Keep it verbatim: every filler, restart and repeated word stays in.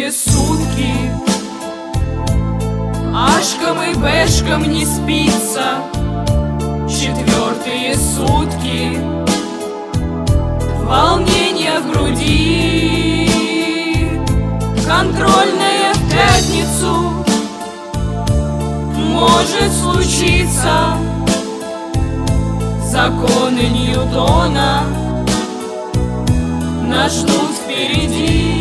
четвертые сутки. Ашкам и бэшкам не спится четвертые сутки. Волнение в груди, контрольная в пятницу. Может случиться, законы Ньютона нас ждут впереди.